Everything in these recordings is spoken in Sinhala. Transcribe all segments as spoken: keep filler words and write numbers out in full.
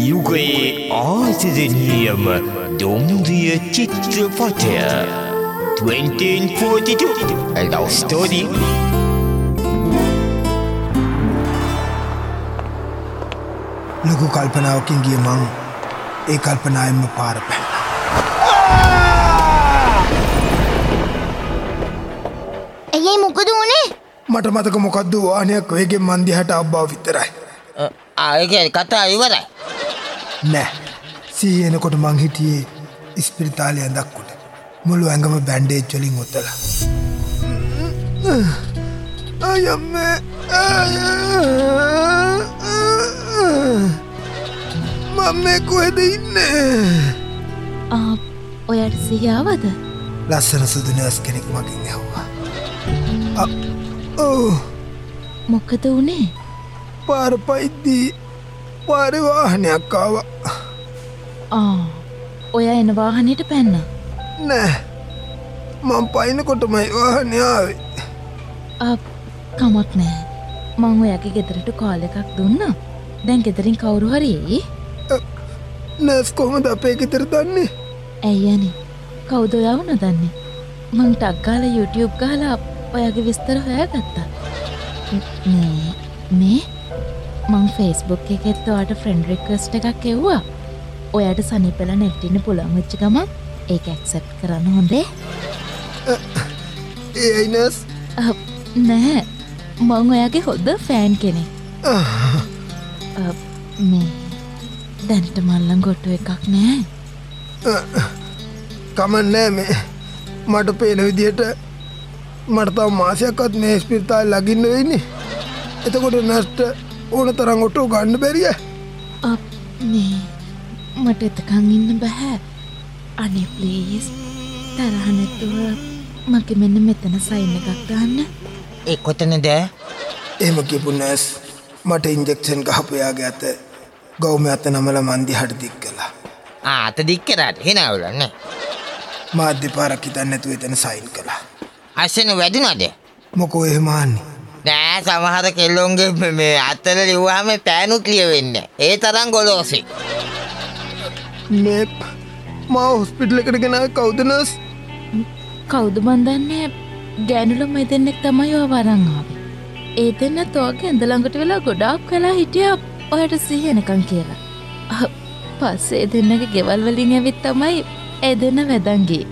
युगයේ ආදරණීයම දුම්රිය චිත්‍රපටය twenty forty-two A Love Story. ලොකු කල්පනාවකින් ගිය මං ඒ කල්පනාවෙන්ම පාර පැන්නා. ඇයි මොකද උනේ? මට මතක මොකද්ද වාහනයක් වේගෙන් මන් දිහාට ආව විතරයි. ආයේ කතා ඉවරයි. නෑ. සීයේ එනකොට මං හිටියේ ඉස්පිරිතාලේ ඇඳක් උඩ. මුළු ඇඟම බැන්ඩේජ් වලින් ඔතලා. අයම්මේ මම කොහෙද ඉන්නේ? ආ ඔයාට සිහියාවද? ලස්සන සුදු නර්ස් කෙනෙක් මගෙන් ඇහුවා. ඔව්. මොකද උනේ? පාර පයිද්දී පාරේ වාහනයක් ආවා. ආ ඔයා එන වාහනේට පැන්නා? නෑ. මම පයින්නකොටමයි වාහනේ ආවේ. ආ කමක් නෑ. මං ඔයාගේ ගෙදරට කෝල් එකක් දුන්නා. දැන් ගෙදරින් කවුරු හරි එයි? නර්ස් කොහොමද අපේ ගෙදර දන්නේ? ඇයි අනේ? කවුද ඔයාව නොදන්නේ? මං ටක් ගාලා YouTube ගහලා ඔයාගේ විස්තර හොයාගත්තා. මේ මේ මං Facebook එකෙත් ඔයාට ෆ්‍රෙන්ඩ් රික්වෙස්ට් එකක් එව්වා. ඔයාට සනීපලා net ඉන්න පුළුවන් වෙච්ච ගමන් ඒක ඇක්සෙප්ට් කරන්න හොඳේ? ඒ නර්ස් නෑ මං ඔයාගේ හොඳ ෆෑන් කෙනෙක්. මේ දැන්ට මල්ලන් ගොට්ටු එකක් නෑ. කමන්නෑ මේ මට පේන විදිහට මට තව මාසයක්වත් මේ ස්පිරිතාලේ ලගින්න වෙන්නේ. එතකොට නර්ස්ට ඕන තරම් ඔටෝ ගන්න බැරිය. මේ මට එතකන් ඉන්න බෑ. අනේ ප්ලීස් තරහ නැතුව මගේ මෙන්න මෙතන සයින් එකක් දාන්න. ඒ කොතනද? එහෙම කියපු නර්ස් මට ඉන්ජෙක්ෂන් ගහපු යාගේ අත ගෞම අත නමලා මන් දිහාට දික් කළා. ආ අත දික් කරාට හිනාවල නේ. මා දෙපාරක් හිතන්නේ නැතුව එතන සයින් කළා. අසන වැඩිනවද? මොකෝ එහෙම ආන්නේ? නෑ සමහර කෙල්ලොන්ගේ මේ අතල ලිව්වහම පෑනුත් ලියවෙන්නේ. ඒ තරම් ගොලෝසි. මේ මා හොස්පිටල් එකට ගෙනාවේ කවුද නර්ස්? කවුද මන් දන්නේ. ගෑනුළු මයි දෙන්නෙක් තමයි ඔය වරන් ආවේ. ඒ දෙන්නත් ඔයගේ ඇඳ ළඟට වෙලා ගොඩාක් වෙලා හිටියා ඔයාට සිහිනකම් කියලා. පස්සේ ඒ දෙන්නගේ ගෙවල් වලින් ඇවිත් තමයි ඒ දෙන්න වැදන් ගියේ.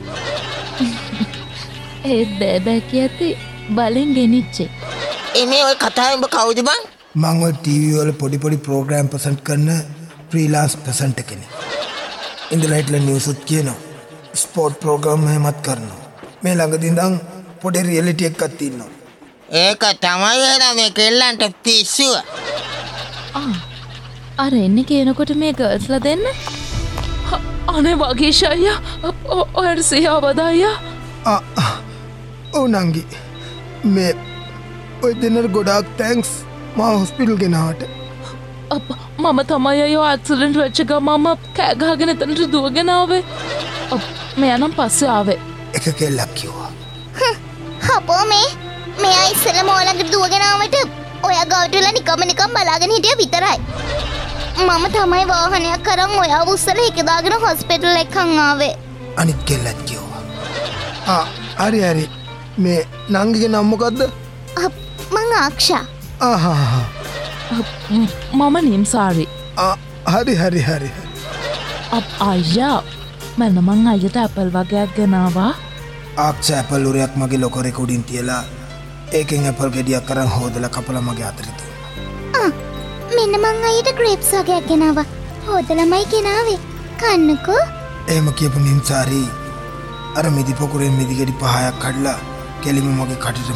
ඒ බෑ බෑ කියති බලෙන් ගෙනිච්චේ. එනේ ඔය කතාවෙන් ඔබ කවුද බං? මං ඔය ටීවී වල පොඩි පොඩි ප්‍රෝග්‍රෑම් ප්‍රසන්ට් කරන ෆ්‍රීලාන්ස් ප්‍රසන්ට් කෙනෙක්. ඉන්දියාලා ඉట్లా නිවුස් උත් කියනවා. ස්පෝර්ට් ප්‍රෝග්‍රෑම් එහෙමත් කරනවා. මේ ළඟදී ඉඳන් පොඩි රියැලිටි එකක් තියෙනවා. ඒක තමයි එන මේ කෙල්ලන්ට පිස්සුව. ආ අර එන්නේ කියනකොට මේ ගර්ල්ස්ලා දෙන්න අනේ වගේෂ අයියා ඔයාට සිහියාවද අයියා? ආ ඔව් නංගි මේ ඔය දෙන්නට ගොඩාක් තැන්ක්ස් මා හොස්පිටල් ගෙනාවට. අප්පා මම තමයි අයියෝ ඇක්සිඩන්ට් වෙච්ච ගමම කෑ ගහගෙන එතනට දුවගෙන ආවේ. මෙයා නම් පස්සේ ආවේ. එක කෙල්ලක් කිව්වා. අපෝ මේ මෙයා ඉස්සෙල්ලාම ඔයාලට දුවගෙන ආවට ඔයා ගාවට වෙලා නිකම්ම නිකම් බලාගෙන හිටියා විතරයි. මම තමයි වාහනයක් අරන් ඔයාව උස්සලා එක දාගෙන හොස්පිටල් එකන් ආවේ. අනිත් කෙල්ලත් කිව්වා. ආ හරි හරි මේ නංගිගේ නම මොකද්ද? මං ආක්ෂා. ආහා මම නිම්සාරි. ආ හරි හරි හරි අප් අයියා මම මං අයියට ඇපල් වගේක් ගෙනාවා. ආක්ෂා ඇපල් උරයක් මගේ ලොකෝ රෙකෝඩින් තියලා ඒකෙන් ඇපල් ගෙඩියක් අරන් හොදලා කපලා මගේ අතට දුන්නා. ආ මෙන්න මං අයියට ග්‍රේප්ස් වගේක් ගෙනාවා. හොදලාමයි ගෙනාවේ. කන්නකෝ. එහෙම කියපු නිම්සාරි අර මිදි පොකුරෙන් මිදි ගෙඩි පහයක් කඩලා කෙලිම මගේ කටටම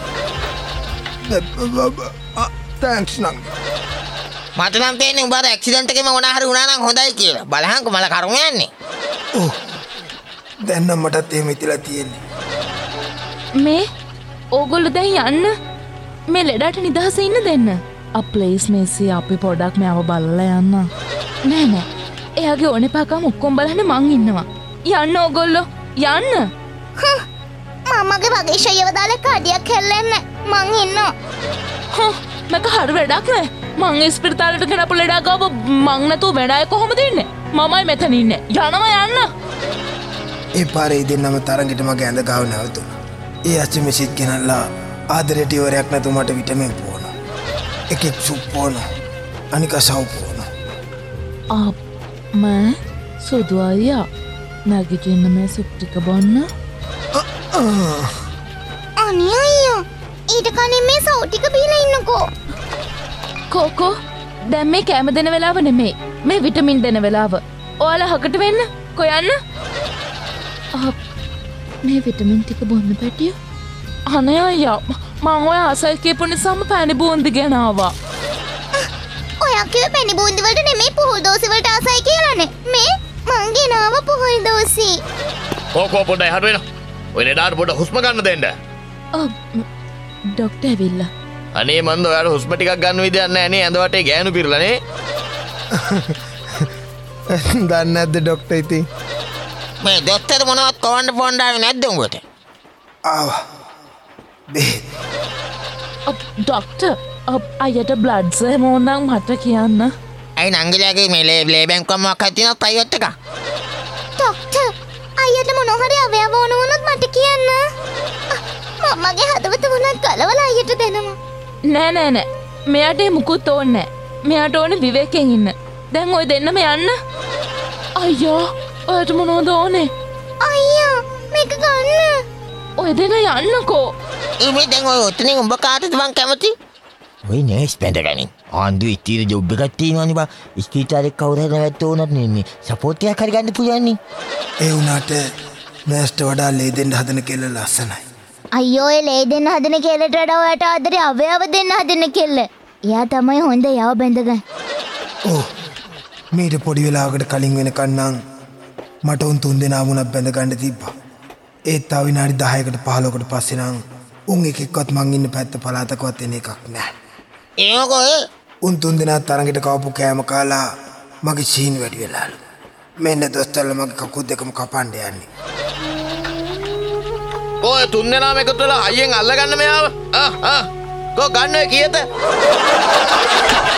දැම්මා. තෑන්ක්ස් නංගි. මට නම් තේන්නේ උඹ අර ඇක්සිඩන්ට් එකේම මොනා හරි වුණා නම් හොඳයි කියලා. බලහන්කෝ මල කරුම යන්නේ. ඔව්. දැන් නම් මටත් එහෙම හිතලා තියෙන්නේ. මේ ඕගොල්ලෝ දැන් යන්න. මේ ලෙඩට නිදහස ඉන්න දෙන්න. අප් ප්ලීස් මේසි අපි පොඩක් මෙයාව බලලා යන්න. නෑ නෑ. එයාගේ ඕනේ පාකම ඔක්කොම බලන්න මං ඉන්නවා. යන්න ඕගොල්ලෝ. යන්න. මමගේ වගේ ෂයව දාලා කඩියක් හැල්ලෙන්න මං ඉන්නවා. හා මක හරි වැඩක් නෑ. මං ඉස්පිරිතාලට ගෙනපු ලෙඩා ගාව මං නැතුව වෙන අය කොහොමද ඉන්නේ? මමයි මෙතන ඉන්නේ. යනවා යන්න. ඒ පාරේ දෙන්නම තරඟෙට මගේ ඇඳ ගාව නැවතුණා. ඒ අච්ච මෙසිත් ගෙනල්ලා ආදරයට ඉවරයක් නැතුව මට විටමින් පොවනවා. එකෙක් සුප් පොවනවා. අනික සව් පොවනවා. අප්ම සුදු අයියා නැගිටින්න මේ සුප් ටික බොන්න. අනේ අයියා ඊට කලින් මේ සව් ටික බීලා ඉන්නකෝ. කෝකෝ දැන් මේ කෑම දෙන වෙලාව නෙමෙයි. මේ විටමින් දෙන වෙලාව. ඔයාලා හකට වෙන්න. කොයන්න? අප් මේ විටමින් ටික බොන්න පැටියෝ. අනේ අයියා මං ඔය ආසයි කියපු නිසාම පැණි බූන්දි ගෙනාවා. ඔයා කිව්වේ පැණි බූන්දි වලට නෙමෙයි පුහුල් දෝසි වලට ආසයි කියලානේ. මේ මං ගෙනාව පුහුල් දෝසි. කෝකෝ පොඩ්ඩයි හට වෙන. ඔය ලෙඩාට පොඩ්ඩ හුස්ම ගන්න දෙන්න. ඔව් ඩොක්ටර් ඇවිල්ලා. අනේ මන්ද ඔයාට හුස්ම ටිකක් ගන්න විදියක් නැහැ නේ ඇඳ වටේ ගෑනු පිරලානේ. දන්නේ නැද්ද ඩොක්ටර් ඉතින්? මේ දොස්තර මොනවත් කොවන්න පොණ්ඩාවේ නැද්ද උඹට? ආවා. බෙහෙත්. ඔබ් ඩොක්ටර් ඔබ් අයියට බ්ලඩ් සෙම ඕනනම් මට කියන්න. අයි නංගිලාගේ මේ ලේ ලේ බැංකුවම මොකක්ද තියෙනවද ප්‍රයිවට් එකක්? ඩොක්ටර් අයියට මොනවා හරි අවයව ඕන වුණොත් මට කියන්න. මම්මගේ හදවත වුණත් කලවලා අයියට දෙනවා. නෑ නෑ නෑ මෙයාට ඒ මුකුත් ඕනේ නෑ. මෙයාට ඕනේ විවේකයෙන් ඉන්න. දැන් ඔය දෙන්නම යන්න. අයියා ඔයාට මොනවද ඕනේ? අයියා මේක ගන්න. ඔය දෙන්න යන්නකෝ. ඉමේ දැන් ඔය ඔතනින් උඹ කාටද මං කැමති? ඔය නෑස් පැඳගනින්. ආන්දු ඉතිර ජොබ් එකක් තියෙනවනේ බා. ඉස්පිරිතාලේ කවුරු හරි නැවැත්ත උනත් නේ සපෝට් එකක් හරි ගන්න පුළුවන් නේ. ඒ වුණාට නෑස්ට වඩා ලේ දෙන්න හදන කෙල්ල ලස්සනයි. අයියෝ ඒ ලේ දෙන්න හදන කෙල්ලට වඩා ඔයාට ආදරේ අවයව දෙන්න හදන කෙල්ල. එයා තමයි හොඳ යව බැඳගන්න. ඕ මීට පොඩි වෙලාවකට කලින් වෙනකන් නම් මට උන් තුන් දෙනා වුණත් බැඳ ගන්න තිබ්බා. ඒත් තව විනාඩි දහයකට පහළොවකට පස්සේ නම් උන් එකෙක්වත් මං ඉන්න පැත්ත පළාතකවත් එන එකක් නෑ. ඒකෝ උන් තුන් දෙනා තරඟට කවපු කෑම කාලා මගේ සීන් වැඩි වෙලාලු. මෙන්න දොස්තරලා මගේ කකුල් දෙකම කපන්න යන්නේ. ඔය තුන් දෙනාම එකතු වෙලා අයියෙන් අල්ලගන්න මෙයාව. ආ ආ. කො ගන්න ඔය කීයද?